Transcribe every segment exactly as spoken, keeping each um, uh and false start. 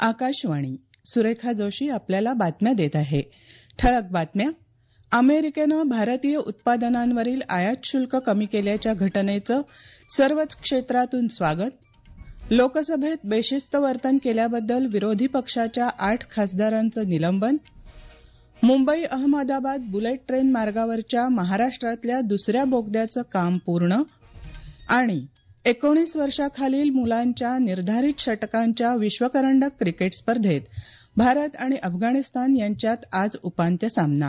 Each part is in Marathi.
आकाशवाणी. सुरेखा जोशी आपल्याला बातम्या देत आहे. ठळक बातम्या. अमेरिकेनं भारतीय उत्पादनांवरील आयात शुल्क कमी केल्याच्या घटनेचं सर्वच क्षेत्रातून स्वागत. लोकसभेत बेशिस्त वर्तन केल्याबद्दल विरोधी पक्षाच्या आठ खासदारांचं निलंबन. मुंबई अहमदाबाद बुलेट ट्रेन मार्गावरच्या महाराष्ट्रातल्या दुसऱ्या बोगद्याचं काम पूर्ण. आणि एकोणीस वर्षाखालील मुलांच्या निर्धारित षटकांच्या विश्वकरंडक क्रिकेट स्पर्धेत भारत आणि अफगाणिस्तान यांच्यात आज उपांत्य सामना.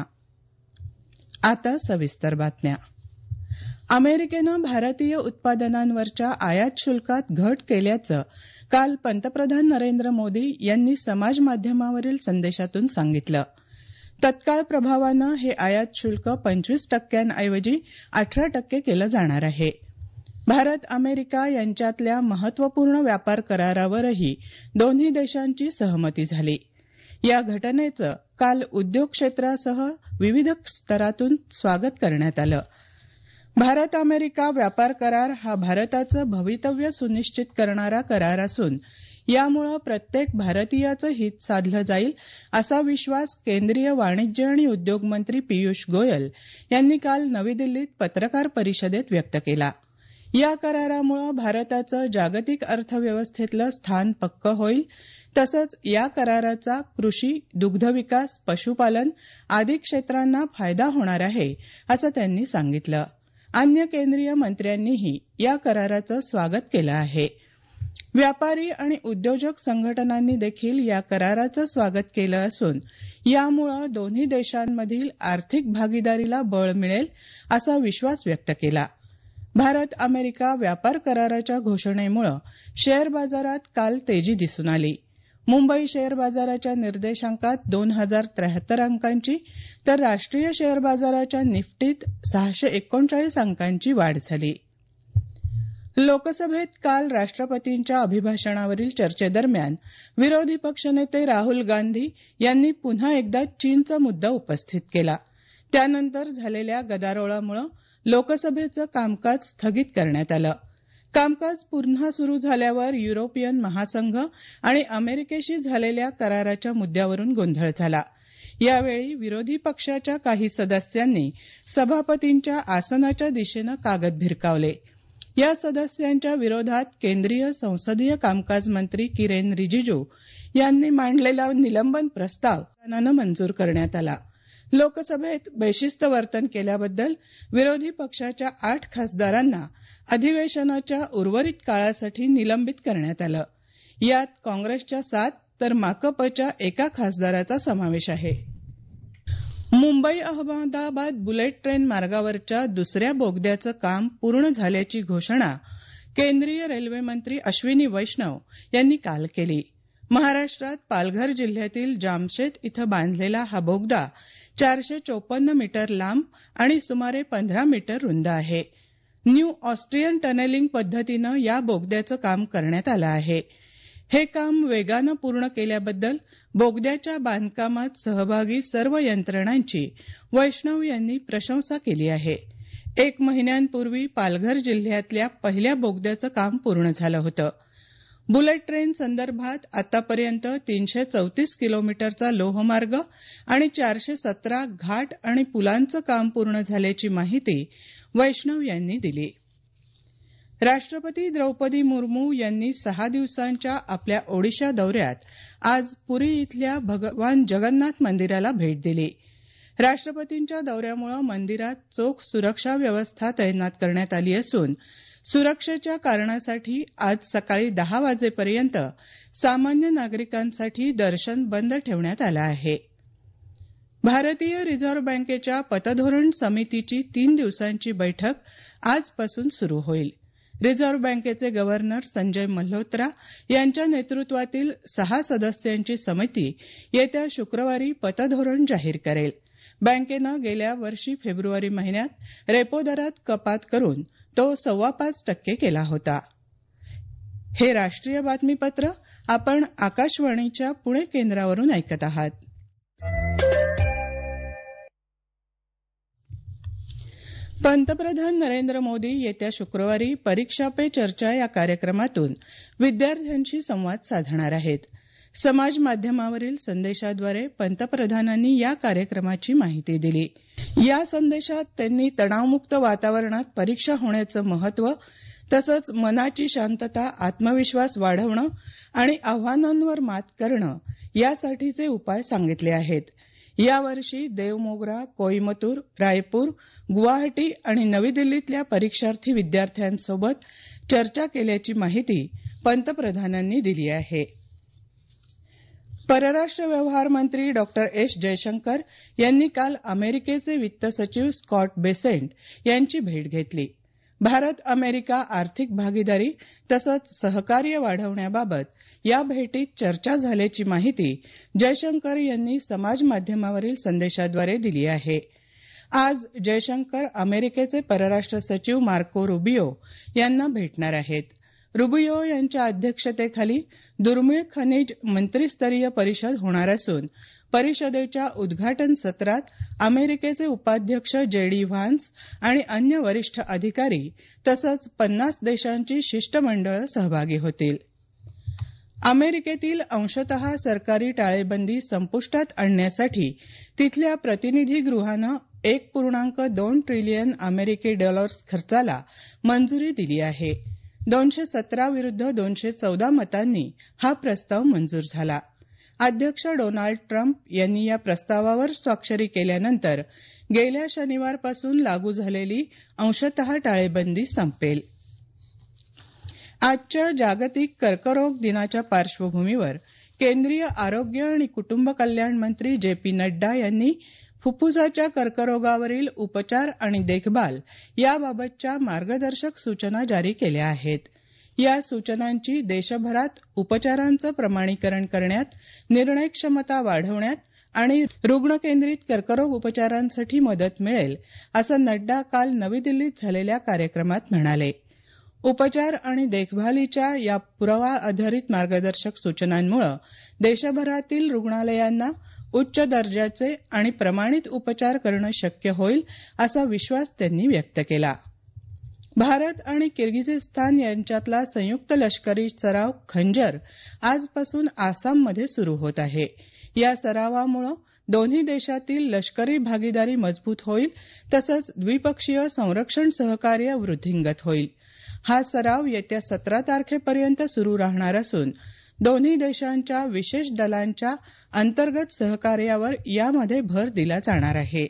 आता सविस्तर बातम्या. अमेरिकेनं भारतीय उत्पादनांवरच्या आयात शुल्कात घट केल्याचं काल पंतप्रधान नरेंद्र मोदी यांनी समाज माध्यमावरील संदेशातून सांगितलं. तत्काळ प्रभावानं हे आयात शुल्क पंचवीस टक्क्यांऐवजी अठरा टक्के केलं जाणार आहे. भारत अमेरिका यांच्यातल्या महत्वपूर्ण व्यापार करारावरही दोन्ही देशांची सहमती झाली. या घटनेचं काल उद्योग क्षेत्रासह विविध स्तरातून स्वागत करण्यात आलं. भारत अमेरिका व्यापार करार हा भारताचं भवितव्य सुनिश्चित करणारा करार असून यामुळे प्रत्येक भारतीयाचं हित साधलं जाईल असा विश्वास केंद्रीय वाणिज्य आणि उद्योग मंत्री पियुष गोयल यांनी काल नवी दिल्लीत पत्रकार परिषदेत व्यक्त केला. या करारामुळे भारताचं जागतिक अर्थव्यवस्थेतलं स्थान पक्क होईल तसंच या कराराचा कृषी, दुग्धविकास, पशुपालन आदी क्षेत्रांना फायदा होणार आहे असं त्यांनी सांगितलं. अन्य केंद्रीय मंत्र्यांनीही या कराराचं स्वागत केलं आहे. व्यापारी आणि उद्योजक संघटनांनी देखील या कराराचं स्वागत केलं असून यामुळे दोन्ही देशांमधील आर्थिक भागीदारीला बळ मिळेल असा विश्वास व्यक्त केला. भारत अमेरिका व्यापार कराराच्या घोषणेमुळे शेअर बाजारात काल तेजी दिसून आली. मुंबई शेअर बाजाराच्या निर्देशांकात दोन हजार त्र्याहत्तर अंकांची तर राष्ट्रीय शेअर बाजाराच्या निफ्टीत सहाशे एकोणचाळीस अंकांची वाढ झाली. लोकसभेत काल राष्ट्रपतींच्या अभिभाषणावरील चर्चेदरम्यान विरोधी पक्षनेते राहुल गांधी यांनी पुन्हा एकदा चीनचा मुद्दा उपस्थित केला. त्यानंतर झालेल्या गदारोळामुळे लोकसभेचं कामकाज स्थगित करण्यात आलं. कामकाज पुन्हा सुरू झाल्यावर युरोपियन महासंघ आणि अमेरिकेशी झालेल्या कराराच्या मुद्द्यावरून गोंधळ झाला. यावेळी विरोधी पक्षाच्या काही सदस्यांनी सभापतींच्या आसनाच्या दिशेनं कागद भिरकावले. या सदस्यांच्या विरोधात केंद्रीय संसदीय कामकाज मंत्री किरेन रिजिजू यांनी मांडलेला निलंबन प्रस्ताव मंजूर करण्यात आला. लोकसभेत बेशिस्त वर्तन केल्याबद्दल विरोधी पक्षाच्या आठ खासदारांना अधिवेशनाच्या उर्वरित काळासाठी निलंबित करण्यात आलं. यात काँग्रेसच्या सात तर माकपच्या एका खासदाराचा समावेश आहे. मुंबई अहमदाबाद बुलेट ट्रेन मार्गावरच्या दुसऱ्या बोगद्याचं काम पूर्ण झाल्याची घोषणा केंद्रीय रेल्वे मंत्री अश्विनी वैष्णव यांनी काल केली. महाराष्ट्रात पालघर जिल्ह्यातील जामशेत इथं बांधलेला हा बोगदा चारशे चोपन्न मीटर लांब आणि सुमारे पंधरा मीटर रुंद आहे. न्यू ऑस्ट्रियन टनेलिंग पद्धतीनं या बोगद्याचं काम करण्यात आलं आहे. हे काम वेगानं पूर्ण केल्याबद्दल बोगद्याच्या बांधकामात सहभागी सर्व यंत्रणांची वैष्णव यांनी प्रशंसा केली आहे. एक महिन्यांपूर्वी पालघर जिल्ह्यातल्या पहिल्या बोगद्याचं काम पूर्ण झालं होतं. बुलेट ट्रेन संदर्भात आतापर्यंत तीनशे चौतीस किलोमीटरचा लोहमार्ग आणि चारशे सतरा घाट आणि पुलांचं काम पूर्ण झाल्याची माहिती वैष्णव यांनी दिली. राष्ट्रपती द्रौपदी मुर्मू यांनी सहा दिवसांच्या आपल्या ओडिशा दौऱ्यात आज पुरी इथल्या भगवान जगन्नाथ मंदिराला भेट दिली. राष्ट्रपतींच्या दौऱ्यामुळे मंदिरात चोख सुरक्षा व्यवस्था तैनात करण्यात आली असून सुरक्षेच्या कारणासाठी आज सकाळी दहा वाजेपर्यंत सामान्य नागरिकांसाठी दर्शन बंद ठेवण्यात आलं आहे. भारतीय रिझर्व्ह बँकेच्या पतधोरण समितीची तीन दिवसांची बैठक आजपासून सुरू होईल. रिझर्व्ह बँकेचे गव्हर्नर संजय मल्होत्रा यांच्या नेतृत्वातील सहा सदस्यांची समिती येत्या शुक्रवारी पतधोरण जाहीर करेल. बँकेनं गेल्या वर्षी फेब्रुवारी महिन्यात रेपो दरात कपात करून तो सव्वा पाच टक्के केला होता. हे राष्ट्रीय बातमीपत्र आपण आकाशवाणीच्या पुणे केंद्रावरून ऐकत आहात. पंतप्रधान नरेंद्र मोदी येत्या शुक्रवारी परीक्षा पे चर्चा या कार्यक्रमातून विद्यार्थ्यांशी संवाद साधणार आहेत. समाज माध्यमावरील संदेशाद्वारे पंतप्रधानांनी या कार्यक्रमाची माहिती दिली. या संदेशात त्यांनी तणावमुक्त वातावरणात परीक्षा होण्याचं महत्त्व तसंच मनाची शांतता, आत्मविश्वास वाढवणं आणि आव्हानांवर मात करणं यासाठीचे उपाय सांगितले आहेत. यावर्षी देवमोगरा, कोईमतूर, रायपूर, गुवाहाटी आणि नवी दिल्लीतल्या परीक्षार्थी विद्यार्थ्यांसोबत चर्चा केल्याची माहिती पंतप्रधानांनी दिली आहे. परराष्ट्र व्यवहार मंत्री डॉक्टर एस जयशंकर यांनी काल अमेरिकेचे वित्त सचिव स्कॉट बेसेंट यांची भेट घेतली. भारत अमेरिका आर्थिक भागीदारी तसंच सहकार्य वाढवण्याबाबत या भेटीत चर्चा झाल्याची माहिती जयशंकर यांनी समाज माध्यमावरील संदेशाद्वारे दिली आहे. आज जयशंकर अमेरिकेचे परराष्ट्र सचिव मार्को रुबियो यांना भेटणार आहेत. रुबियो यांच्या अध्यक्षतेखाली दुर्मिळ खनिज मंत्रीस्तरीय परिषद होणार असून परिषदेच्या उद्घाटन सत्रात अमेरिकेचे उपाध्यक्ष जे डी व्हान्स आणि अन्य वरिष्ठ अधिकारी तसंच पन्नास देशांची शिष्टमंडळं सहभागी होतील. अमेरिकेतील अंशतः सरकारी टाळेबंदी संपुष्टात आणण्यासाठी तिथल्या प्रतिनिधीगृहानं एक पूर्णांक दोन ट्रिलियन अमेरिकी डॉलर्स खर्चाला मंजुरी दिली आहे. दोनशे सतरा विरुद्ध दोनशे चौदा मतांनी हा प्रस्ताव मंजूर झाला. अध्यक्ष डोनाल्ड ट्रम्प यांनी या प्रस्तावावर स्वाक्षरी केल्यानंतर गेल्या शनिवारपासून लागू झालेली अंशतः टाळेबंदी संपेल. आजच्या जागतिक कर्करोग दिनाच्या पार्श्वभूमीवर केंद्रीय आरोग्य आणि कुटुंब कल्याण मंत्री जे पी नड्डा यांनी फुफ्फुसाच्या कर्करोगावरील उपचार आणि देखभाल याबाबतच्या मार्गदर्शक सूचना जारी केल्या आहेत. या सूचनांची देशभरात उपचारांचं प्रमाणीकरण करण्यात, निर्णय क्षमता वाढवण्यात आणि रुग्णकेंद्रित कर्करोग उपचारांसाठी मदत मिळेल असं नड्डा काल नवी दिल्लीत झालेल्या कार्यक्रमात म्हणाले. उपचार आणि देखभालीच्या या पुरावा आधारित मार्गदर्शक सूचनांमुळे देशभरातील रुग्णालयांना उच्च दर्जाचे आणि प्रमाणित उपचार करणं शक्य होईल असा विश्वास त्यांनी व्यक्त केला. भारत आणि किर्गिझिस्तान यांच्यातला संयुक्त लष्करी सराव खंजर आजपासून आसाममध्ये सुरू होत आहे. या सरावामुळे दोन्ही देशातील लष्करी भागीदारी मजबूत होईल तसंच द्विपक्षीय संरक्षण सहकार्य वृद्धिंगत होईल. हा सराव येत्या सतरा तारखेपर्यंत सुरू राहणार असून दोन्ही देशांच्या विशेष दलांच्या अंतर्गत सहकार्यावर यामध्ये भर दिला जाणार आहे.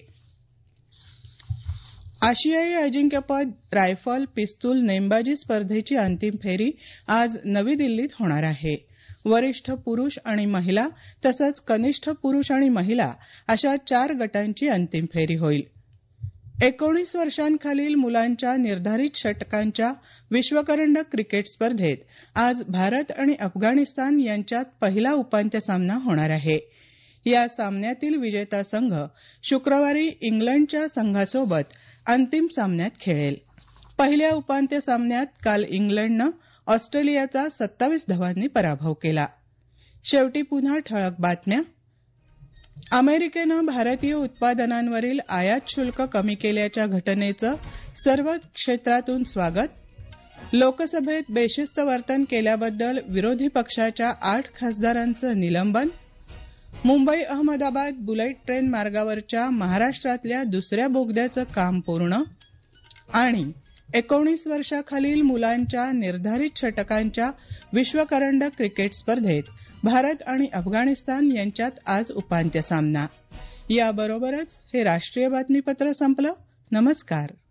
आशियाई अजिंक्यपद रायफल पिस्तूल नेमबाजी स्पर्धेची अंतिम फेरी आज नवी दिल्लीत होणार आहे. वरिष्ठ पुरुष आणि महिला तसंच कनिष्ठ पुरुष आणि महिला अशा चार गटांची अंतिम फेरी होईल. एकोणीस वर्षांखालील मुलांच्या निर्धारित षटकांच्या विश्वकरंडक क्रिकेट स्पर्धेत आज भारत आणि अफगाणिस्तान यांच्यात पहिला उपांत्य सामना होणार आहे. या सामन्यातील विजेता संघ शुक्रवारी इंग्लंडच्या संघासोबत अंतिम सामन्यात खेळेल. पहिल्या उपांत्य सामन्यात काल इंग्लंडनं ऑस्ट्रेलियाचा सत्तावीस धावांनी पराभव केला. शेवटी पुन्हा ठळक बातम्या. अमेरिकेनं भारतीय उत्पादनांवरील आयात शुल्क कमी केल्याच्या घटनेचं सर्वच क्षेत्रातून स्वागत. लोकसभेत बेशिस्त वर्तन केल्याबद्दल विरोधी पक्षाच्या आठ खासदारांचं निलंबन. मुंबई अहमदाबाद बुलेट ट्रेन मार्गावरच्या महाराष्ट्रातल्या दुसऱ्या बोगद्याचं काम पूर्ण. आणि एकोणीस वर्षाखालील मुलांच्या निर्धारित षटकांच्या विश्वकरंडक क्रिकेट स्पर्धेत भारत आणि अफगाणिस्तान यांच्यात आज उपांत्य सामना. याबरोबरच हे राष्ट्रीय बातमीपत्र संपलं. नमस्कार.